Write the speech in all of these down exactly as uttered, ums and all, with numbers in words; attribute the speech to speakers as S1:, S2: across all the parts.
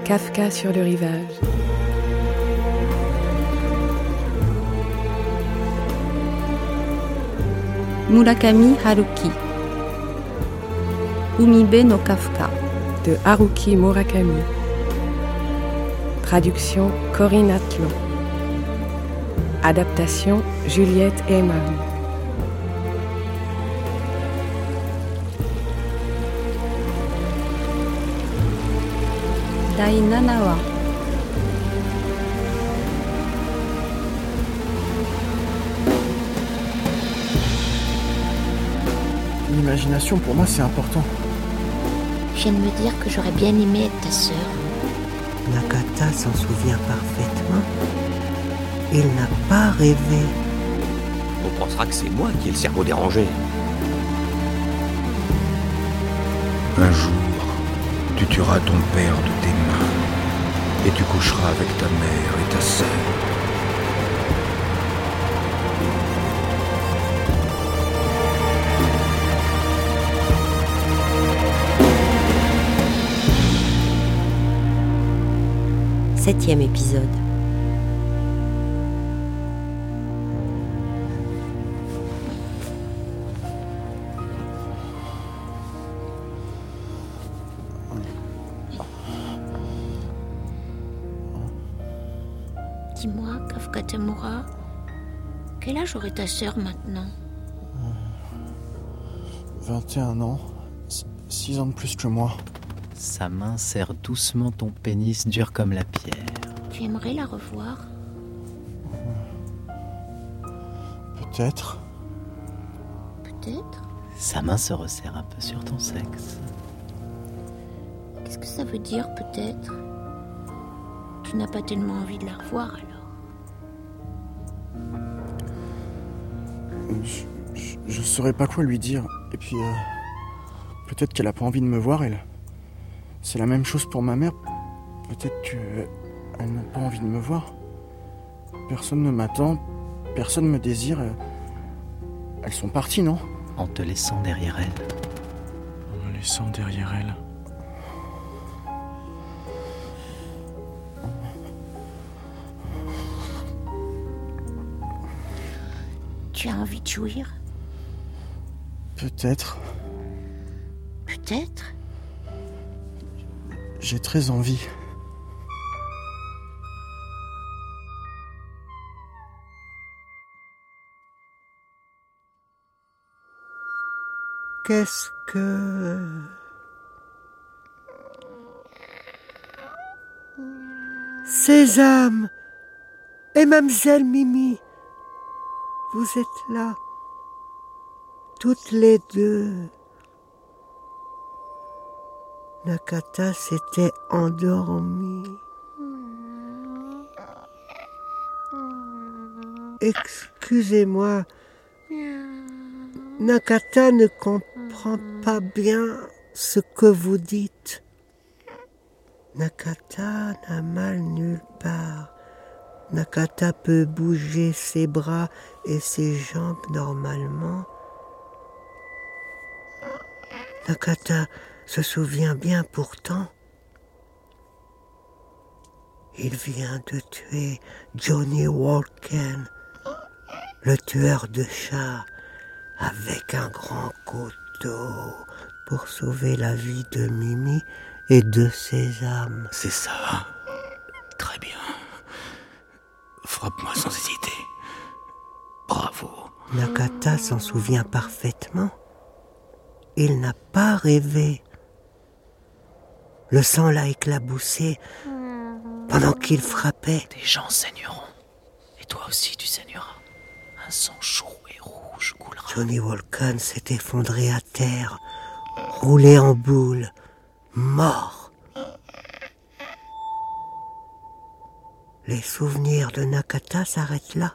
S1: Kafka sur le rivage.
S2: Murakami Haruki. Umibe no Kafka
S1: de Haruki Murakami. Traduction Corinne Atlan. Adaptation Juliette Eyman.
S2: Dainanawa.
S3: L'imagination pour moi c'est important.
S4: Je viens de me dire que j'aurais bien aimé être ta sœur.
S5: Nakata s'en souvient parfaitement. Il n'a pas rêvé.
S6: On pensera que c'est moi qui ai le cerveau dérangé.
S7: Un jour, tu tueras ton père de tes mains et tu coucheras avec ta mère et ta sœur.
S8: Septième épisode.
S4: Dis-moi, Kafka Tamura, quel âge aurait ta sœur maintenant?
S3: vingt et un ans, six ans de plus que moi.
S9: Sa main serre doucement ton pénis dur comme la pierre.
S4: Tu aimerais la revoir?
S3: Peut-être.
S4: Peut-être?
S9: Sa main se resserre un peu sur ton sexe.
S4: Qu'est-ce que ça veut dire, peut-être? Tu n'as pas tellement envie de la revoir, alors?
S3: Je, je, je saurais pas quoi lui dire. Et puis, euh, peut-être qu'elle a pas envie de me voir, elle. C'est la même chose pour ma mère. Peut-être qu'elle n'a pas envie de me voir. Personne ne m'attend, personne me désire. Elles sont parties, non?
S9: En te laissant derrière elle.
S3: En me laissant derrière elle.
S4: Tu as envie de jouir?
S3: Peut-être.
S4: Peut-être?
S3: J'ai très envie.
S5: Qu'est-ce que... Sésame et Mademoiselle Mimi, vous êtes là, toutes les deux. Nakata s'était endormie. Excusez-moi, Nakata ne comprend pas bien ce que vous dites. Nakata n'a mal nulle part. Nakata peut bouger ses bras et ses jambes normalement. Nakata se souvient bien pourtant. Il vient de tuer Johnny Walken, le tueur de chats, avec un grand couteau pour sauver la vie de Mimi et de Sésame.
S7: C'est ça. Très bien. Frappe-moi sans hésiter. Bravo.
S5: Nakata s'en souvient parfaitement. Il n'a pas rêvé. Le sang l'a éclaboussé pendant qu'il frappait.
S9: Des gens saigneront. Et toi aussi tu saigneras. Un sang chaud et rouge coulera.
S5: Johnny Walken s'est effondré à terre, roulé en boule, mort. Les souvenirs de Nakata s'arrêtent là.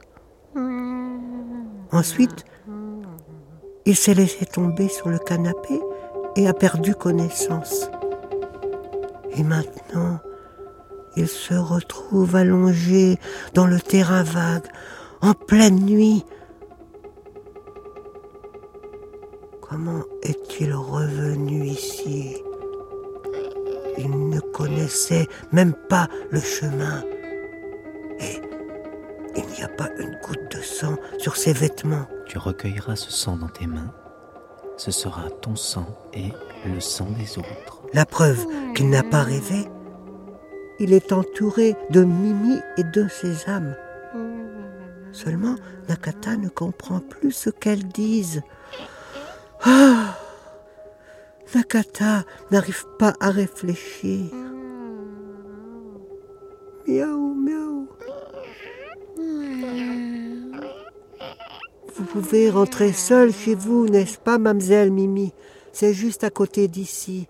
S5: Ensuite, il s'est laissé tomber sur le canapé et a perdu connaissance. Et maintenant, il se retrouve allongé dans le terrain vague, en pleine nuit. Comment est-il revenu ici? il ne connaissait même pas le chemin. Et il n'y a pas une goutte de sang sur ses vêtements.
S9: Tu recueilleras ce sang dans tes mains. Ce sera ton sang et le sang des autres.
S5: La preuve qu'il n'a pas rêvé, il est entouré de Mimi et de ses âmes. Seulement, Nakata ne comprend plus ce qu'elles disent. Ah, Nakata n'arrive pas à réfléchir. Miaou, miaou. Vous pouvez rentrer seule chez vous, n'est-ce pas, mademoiselle Mimi? C'est juste à côté d'ici.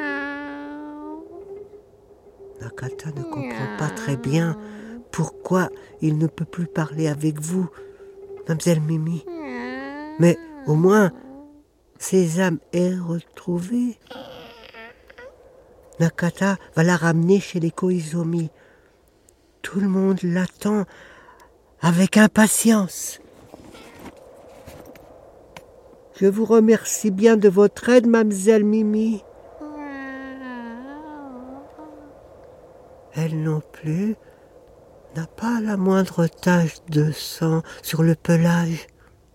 S5: Nakata ne comprend pas très bien pourquoi il ne peut plus parler avec vous, mademoiselle Mimi. Mais au moins, ses âmes est retrouvée. Nakata va la ramener chez les Koizumi. Tout le monde l'attend avec impatience. Je vous remercie bien de votre aide, mademoiselle Mimi. Elle non plus n'a pas la moindre tache de sang sur le pelage.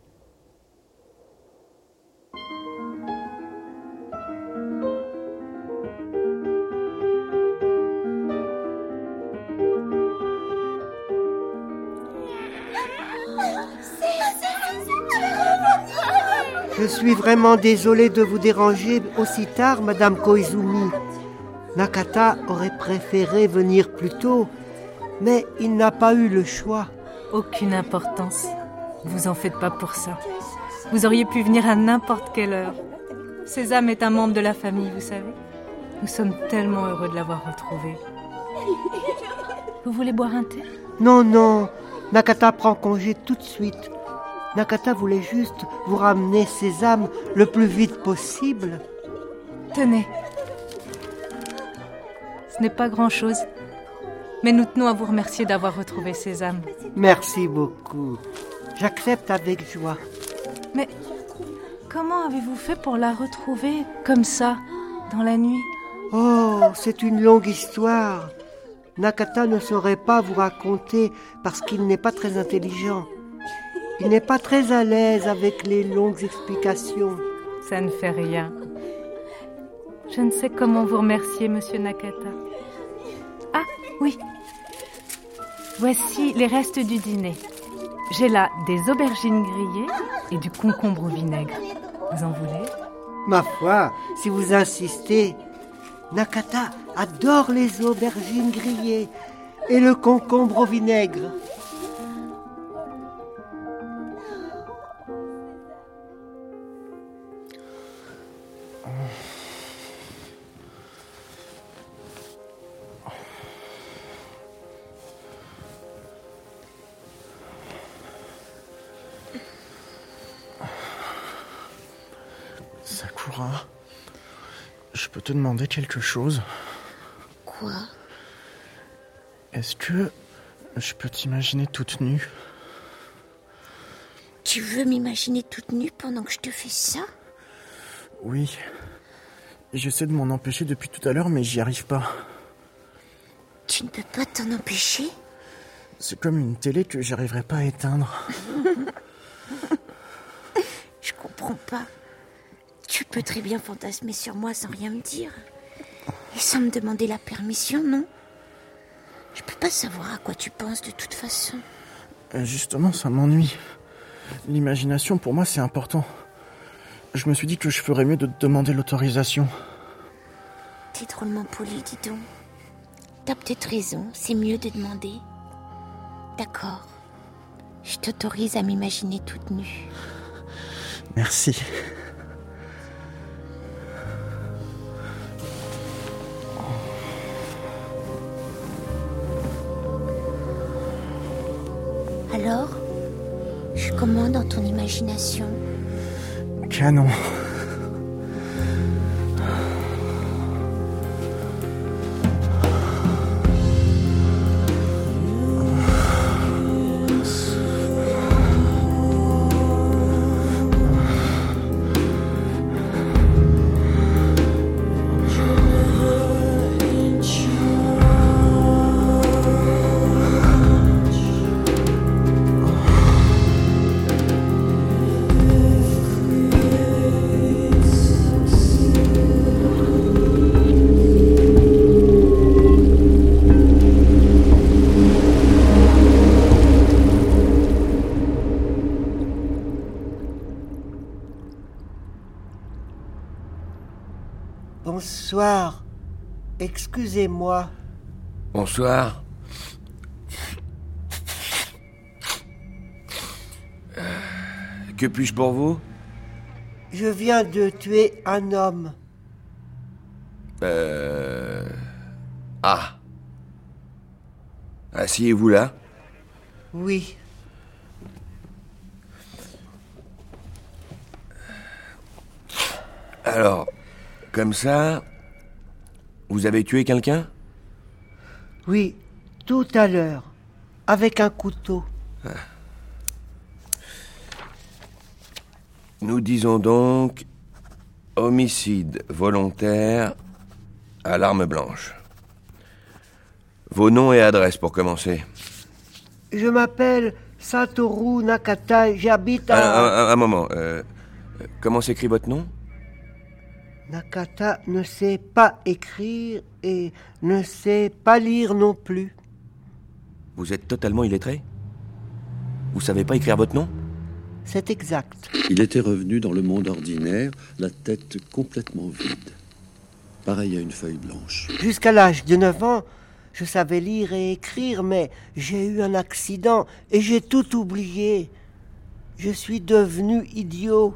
S5: Je suis vraiment désolé de vous déranger aussi tard, Madame Koizumi. Nakata aurait préféré venir plus tôt, mais il n'a pas eu le choix.
S10: Aucune importance. Vous en faites pas pour ça. Vous auriez pu venir à n'importe quelle heure. Sésame est un membre de la famille, vous savez. Nous sommes tellement heureux de l'avoir retrouvé. Vous voulez boire un thé?
S5: Non, non. Nakata prend congé tout de suite. Nakata voulait juste vous ramener Sésame le plus vite possible.
S10: Tenez. Ce n'est pas grand-chose. Mais nous tenons à vous remercier d'avoir retrouvé Sésame.
S5: Merci beaucoup. J'accepte avec joie.
S10: Mais comment avez-vous fait pour la retrouver comme ça, dans la nuit?
S5: Oh, c'est une longue histoire. Nakata ne saurait pas vous raconter parce qu'il n'est pas très intelligent. Il n'est pas très à l'aise avec les longues explications.
S10: Ça ne fait rien. Je ne sais comment vous remercier, monsieur Nakata. Ah, oui. Voici les restes du dîner. J'ai là des aubergines grillées et du concombre au vinaigre. Vous en voulez?
S5: Ma foi, si vous insistez. Nakata adore les aubergines grillées et le concombre au vinaigre.
S3: Sakura, je peux te demander quelque chose?
S4: Quoi?
S3: Est-ce que je peux t'imaginer toute nue?
S4: Tu veux m'imaginer toute nue pendant que je te fais ça?
S3: Oui. J'essaie de m'en empêcher depuis tout à l'heure, mais j'y arrive pas.
S4: Tu ne peux pas t'en empêcher?
S3: C'est comme une télé que j'arriverai pas à éteindre.
S4: Je comprends pas. Tu peux très bien fantasmer sur moi sans rien me dire. Et sans me demander la permission, non? Je peux pas savoir à quoi tu penses de toute façon.
S3: Justement, ça m'ennuie. L'imagination, pour moi, c'est important. Je me suis dit que je ferais mieux de te demander l'autorisation.
S4: T'es drôlement poli, dis donc. T'as peut-être raison, c'est mieux de demander. D'accord. Je t'autorise à m'imaginer toute nue.
S3: Merci.
S4: Alors, je commande dans ton imagination.
S3: Canon.
S5: Excusez-moi.
S6: Bonsoir. Que puis-je pour vous?
S5: Je viens de tuer un homme.
S6: Euh... Ah. Asseyez-vous là.
S5: Oui.
S6: Alors, comme ça, vous avez tué quelqu'un?
S5: Oui, tout à l'heure, avec un couteau.
S6: Ah. Nous disons donc homicide volontaire à l'arme blanche. Vos noms et adresses pour commencer.
S5: Je m'appelle Satoru Nakata, j'habite à...
S6: Un, un, un moment, euh, comment s'écrit votre nom?
S5: Nakata ne sait pas écrire et ne sait pas lire non plus.
S6: Vous êtes totalement illettré? Vous savez pas écrire votre nom?
S5: C'est exact.
S11: Il était revenu dans le monde ordinaire, la tête complètement vide. Pareil à une feuille blanche.
S5: Jusqu'à l'âge de neuf ans, je savais lire et écrire, mais j'ai eu un accident et j'ai tout oublié. Je suis devenu idiot.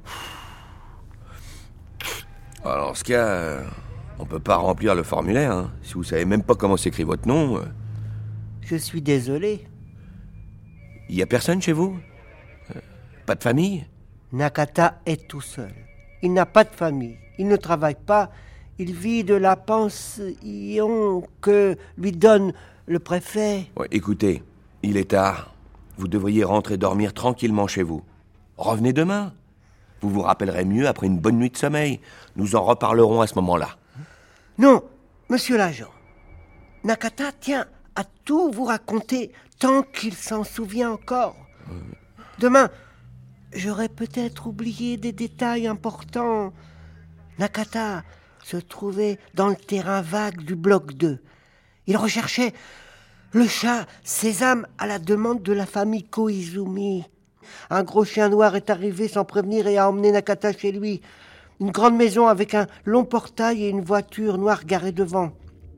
S6: Alors, en ce cas, euh, on peut pas remplir le formulaire, hein. Si vous savez même pas comment s'écrit votre nom... Euh...
S5: Je suis désolé.
S6: Il y a personne chez vous? euh, Pas de famille?
S5: Nakata est tout seul. Il n'a pas de famille. Il ne travaille pas. Il vit de la pension que lui donne le préfet.
S6: Ouais, écoutez, il est tard. Vous devriez rentrer dormir tranquillement chez vous. Revenez demain. Vous vous rappellerez mieux après une bonne nuit de sommeil. Nous en reparlerons à ce moment-là.
S5: Non, monsieur l'agent. Nakata tient à tout vous raconter tant qu'il s'en souvient encore. Demain, j'aurais peut-être oublié des détails importants. Nakata se trouvait dans le terrain vague du bloc deux. Il recherchait le chat Sésame à la demande de la famille Koizumi. Un gros chien noir est arrivé sans prévenir et a emmené Nakata chez lui. Une grande maison avec un long portail et une voiture noire garée devant.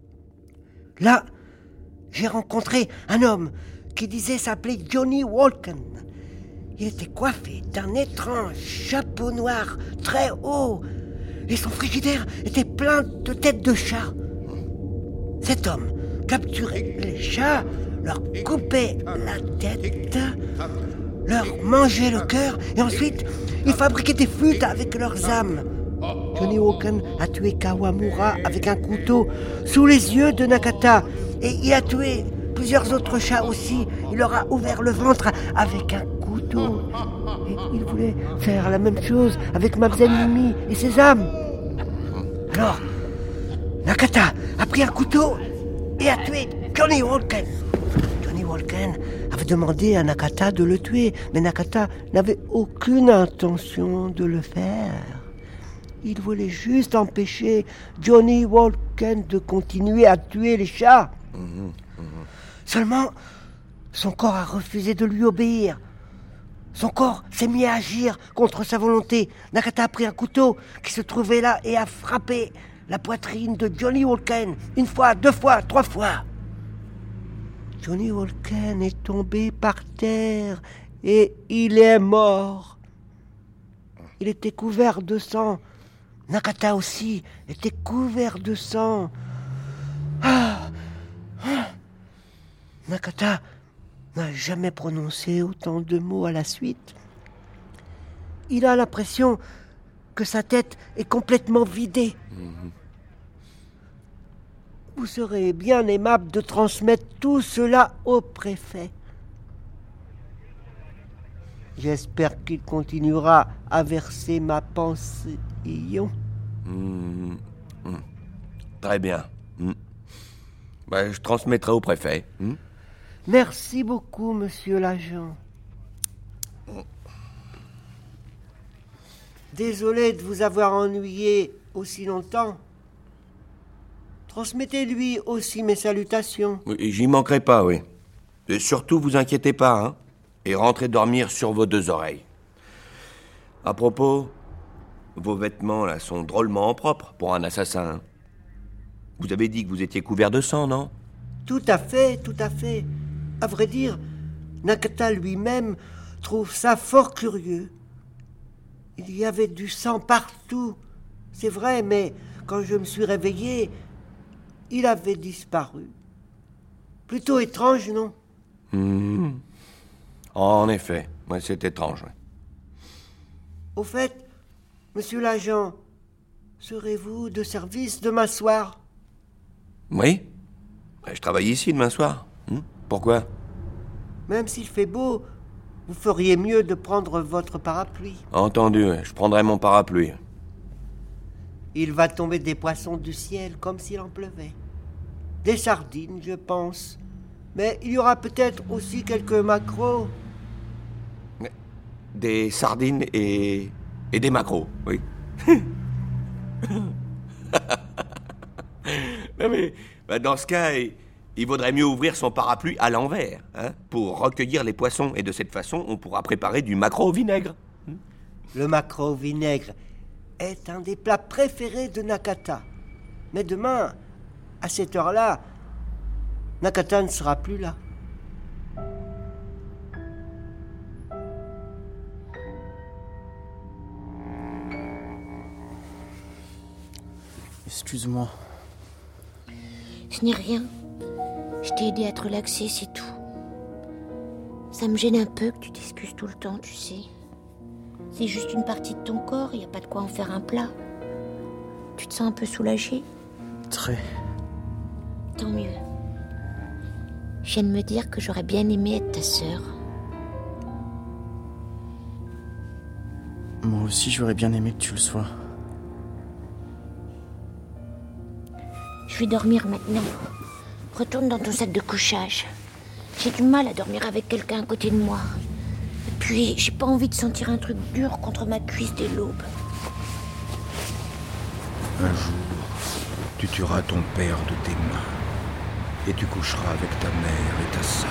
S5: Là, j'ai rencontré un homme qui disait s'appeler Johnny Walken. Il était coiffé d'un étrange chapeau noir très haut et son frigidaire était plein de têtes de chats. Cet homme capturait les chats, leur coupait la tête, leur mangeait le cœur et ensuite il fabriquait des flûtes avec leurs âmes. Johnny Walken a tué Kawamura avec un couteau sous les yeux de Nakata et il a tué plusieurs autres chats aussi. Il leur a ouvert le ventre avec un couteau. Et il voulait faire la même chose avec Mademoiselle Mimi et ses âmes. Alors, Nakata a pris un couteau et a tué Johnny Walken. Johnny Walken avait demandé à Nakata de le tuer, mais Nakata n'avait aucune intention de le faire. Il voulait juste empêcher Johnny Walken de continuer à tuer les chats. Mmh, mmh. Seulement, son corps a refusé de lui obéir. Son corps s'est mis à agir contre sa volonté. Nakata a pris un couteau qui se trouvait là et a frappé la poitrine de Johnny Walken. Une fois, deux fois, trois fois. Johnny Walken est tombé par terre et il est mort. Il était couvert de sang. Nakata aussi était couvert de sang. Ah, ah. Nakata n'a jamais prononcé autant de mots à la suite. Il a l'impression que sa tête est complètement vidée. Mmh. Vous serez bien aimable de transmettre tout cela au préfet. J'espère qu'il continuera à verser ma pension.
S6: Mmh. Mmh. Très bien. Mmh. Ben, je transmettrai au préfet. Mmh.
S5: Merci beaucoup, monsieur l'agent. Désolé de vous avoir ennuyé aussi longtemps. Transmettez-lui aussi mes salutations.
S6: Oui, j'y manquerai pas, oui. Et surtout, vous inquiétez pas, hein. Et rentrez dormir sur vos deux oreilles. À propos, vos vêtements, là, sont drôlement propres pour un assassin. Vous avez dit que vous étiez couvert de sang, non?
S5: Tout à fait, tout à fait. À vrai dire, Nakata lui-même trouve ça fort curieux. Il y avait du sang partout, c'est vrai, mais quand je me suis réveillé, il avait disparu. Plutôt étrange, non?
S6: Mmh. En effet, ouais, c'est étrange. Ouais.
S5: Au fait, monsieur l'agent, serez-vous de service demain soir?
S6: Oui. Je travaille ici demain soir. Hum? Pourquoi?
S5: Même s'il fait beau, vous feriez mieux de prendre votre parapluie.
S6: Entendu, je prendrai mon parapluie.
S5: Il va tomber des poissons du ciel comme s'il en pleuvait. Des sardines, je pense. Mais il y aura peut-être aussi quelques maquereaux.
S6: Des sardines et... et des maquereaux, oui. Non mais, bah dans ce cas, il, il vaudrait mieux ouvrir son parapluie à l'envers, hein, pour recueillir les poissons. Et de cette façon, on pourra préparer du maquereau au vinaigre.
S5: Le maquereau au vinaigre est un des plats préférés de Nakata. Mais demain, à cette heure-là, Nakata ne sera plus là.
S3: Excuse-moi.
S4: Ce n'est rien. Je t'ai aidé à te relaxer, c'est tout. Ça me gêne un peu que tu t'excuses tout le temps, tu sais. C'est juste une partie de ton corps, il n'y a pas de quoi en faire un plat. Tu te sens un peu soulagé?
S3: Très.
S4: Tant mieux. Je viens de me dire que j'aurais bien aimé être ta sœur.
S3: Moi aussi, j'aurais bien aimé que tu le sois.
S4: Je vais dormir maintenant. Retourne dans ton sac de couchage. J'ai du mal à dormir avec quelqu'un à côté de moi. Et puis, j'ai pas envie de sentir un truc dur contre ma cuisse dès l'aube.
S7: Un jour, tu tueras ton père de tes mains. Et tu coucheras avec ta mère et ta sœur.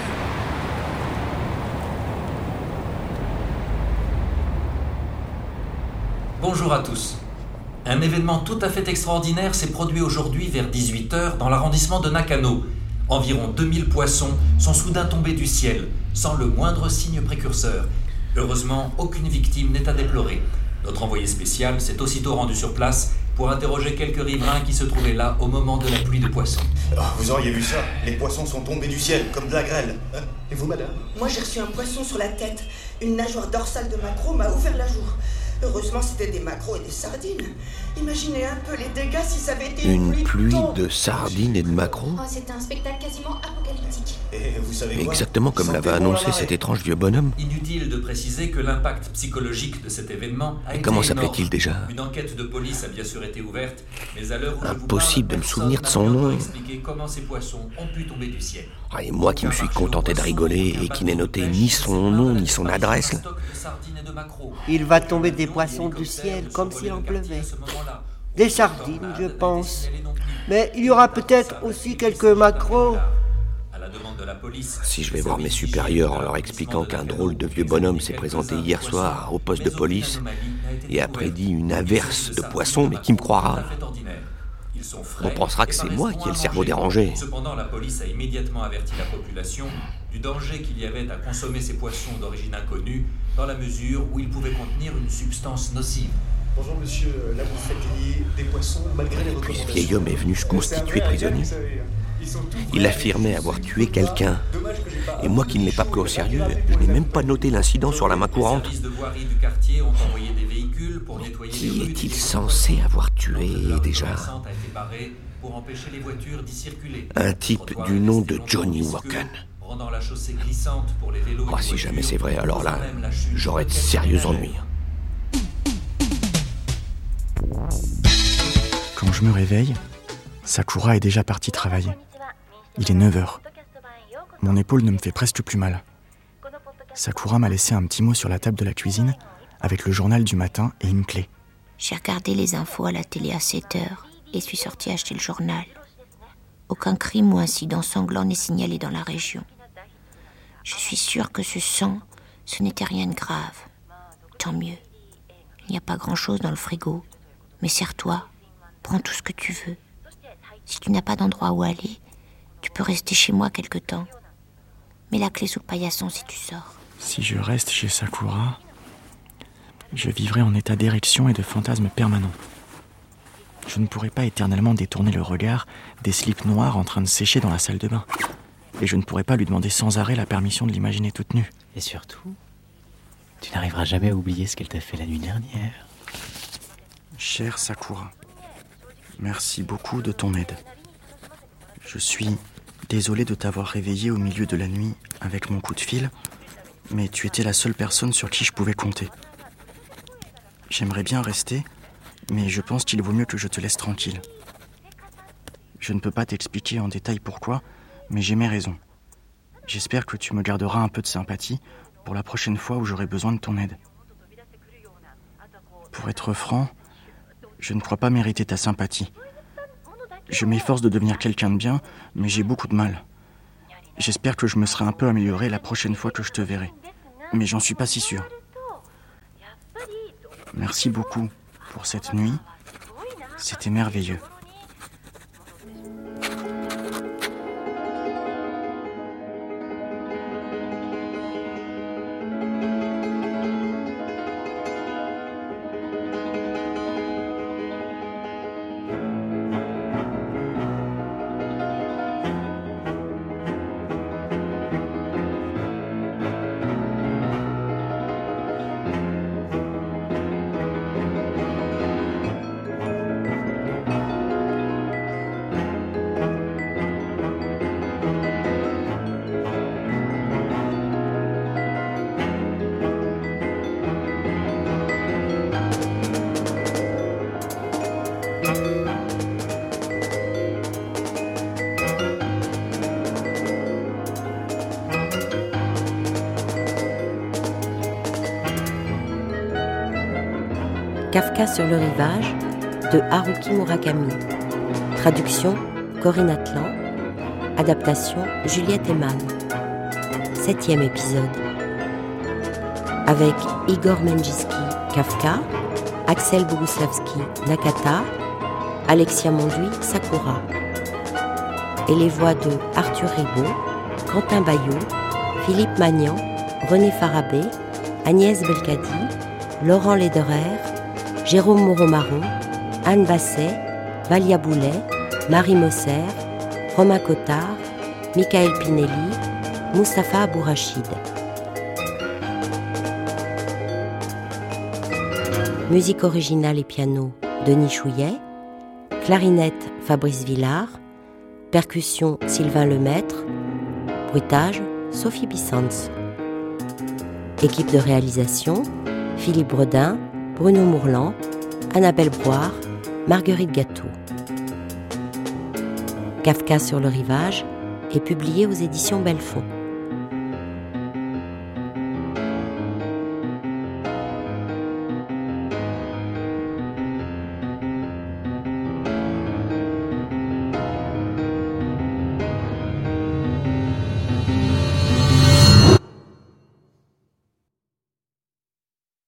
S12: Bonjour à tous. Un événement tout à fait extraordinaire s'est produit aujourd'hui vers dix-huit heures dans l'arrondissement de Nakano. Environ deux mille poissons sont soudain tombés du ciel, sans le moindre signe précurseur. Heureusement, aucune victime n'est à déplorer. Notre envoyé spécial s'est aussitôt rendu sur place pour interroger quelques riverains qui se trouvaient là au moment de la pluie de poissons.
S13: Oh, vous auriez vu ça, les poissons sont tombés du ciel, comme de la grêle. Et vous, madame?
S14: Moi, j'ai reçu un poisson sur la tête. Une nageoire dorsale de maquereau m'a ouvert la joue. Heureusement, c'était des maquereaux et des sardines. Imaginez un peu les dégâts si ça avait été
S6: une, une pluie,
S14: pluie
S6: de sardines et de maquereaux.
S15: Oh, c'était un spectacle quasiment apocalyptique.
S13: Et vous savez quoi?
S6: Exactement comme l'avait annoncé cet étrange vieux bonhomme.
S12: Inutile de préciser que l'impact psychologique de cet événement a
S6: et
S12: été
S6: comment
S12: énorme.
S6: S'appelait-il déjà?
S12: Une enquête de police a bien sûr été ouverte, mais à l'heure où
S6: impossible
S12: je vous parle,
S6: de me souvenir de son nom.
S12: Expliquer comment ces poissons ont pu tomber du ciel.
S6: Ah, et moi qui me suis contenté de rigoler et qui n'ai noté ni son nom ni son adresse.
S5: Il va tomber des poissons du ciel comme s'il en pleuvait. Des sardines, je pense. Mais il y aura peut-être aussi quelques maquereaux.
S6: Si je vais voir mes supérieurs en leur expliquant qu'un drôle de vieux bonhomme s'est présenté hier soir au poste de police et a prédit une averse de poissons, mais qui me croira? On pensera que c'est moi qui ai le cerveau dérangé.
S12: Cependant, la police a immédiatement averti la population du danger qu'il y avait à consommer ces poissons d'origine inconnue, dans la mesure où ils pouvaient contenir une substance nocive.
S13: Bonjour monsieur, là vous faites griller des poissons malgré les recommandations.
S6: Puis ce vieil homme est venu se constituer prisonnier. Il affirmait avoir tué quelqu'un. Et moi qui ne l'ai pas pris au sérieux, je n'ai même pas noté l'incident sur la main courante. Qui est-il censé avoir tué déjà? Un type du nom de Johnny Walken. Oh, si jamais c'est vrai, alors là, j'aurais de sérieux ennuis.
S3: Quand je me réveille, Sakura est déjà partie travailler. Il est neuf heures. Mon épaule ne me fait presque plus mal. Sakura m'a laissé un petit mot sur la table de la cuisine avec le journal du matin et une clé.
S4: J'ai regardé les infos à la télé à sept heures et suis sortie acheter le journal. Aucun crime ou incident sanglant n'est signalé dans la région. Je suis sûre que ce sang, ce n'était rien de grave. Tant mieux. Il n'y a pas grand-chose dans le frigo. Mais serre-toi, prends tout ce que tu veux. Si tu n'as pas d'endroit où aller, tu peux rester chez moi quelque temps. Mets la clé sous le paillasson si tu sors.
S3: Si je reste chez Sakura, je vivrai en état d'érection et de fantasmes permanents. Je ne pourrai pas éternellement détourner le regard des slips noirs en train de sécher dans la salle de bain. Et je ne pourrai pas lui demander sans arrêt la permission de l'imaginer toute nue.
S9: Et surtout, tu n'arriveras jamais à oublier ce qu'elle t'a fait la nuit dernière.
S3: Chère Sakura, merci beaucoup de ton aide. Je suis désolé de t'avoir réveillé au milieu de la nuit avec mon coup de fil, mais tu étais la seule personne sur qui je pouvais compter. J'aimerais bien rester, mais je pense qu'il vaut mieux que je te laisse tranquille. Je ne peux pas t'expliquer en détail pourquoi, mais j'ai mes raisons. J'espère que tu me garderas un peu de sympathie pour la prochaine fois où j'aurai besoin de ton aide. Pour être franc, je ne crois pas mériter ta sympathie. Je m'efforce de devenir quelqu'un de bien, mais j'ai beaucoup de mal. J'espère que je me serai un peu amélioré la prochaine fois que je te verrai, mais j'en suis pas si sûr. Merci beaucoup pour cette nuit, c'était merveilleux.
S8: Kafka sur le rivage de Haruki Murakami. Traduction Corinne Atlan. Adaptation Juliette Eman. Septième épisode. Avec Igor Menjinski, Kafka, Axel Boguslavski, Nakata, Alexia Monduy, Sakura. Et les voix de Arthur Ribaud, Quentin Bayot, Philippe Magnan, René Farabé, Agnès Belkadi, Laurent Lederer, Jérôme Moreau-Marron, Anne Basset, Valia Boulet, Marie Mosser, Romain Cottard, Michael Pinelli, Moustapha Abourachid. Musique originale et piano, Denis Chouillet. Clarinette, Fabrice Villard. Percussion, Sylvain Lemaître. Bruitage, Sophie Bissans. Équipe de réalisation, Philippe Bredin, Bruno Mourlan, Annabelle Broire, Marguerite Gâteau. Kafka sur le rivage est publié aux éditions Belfond.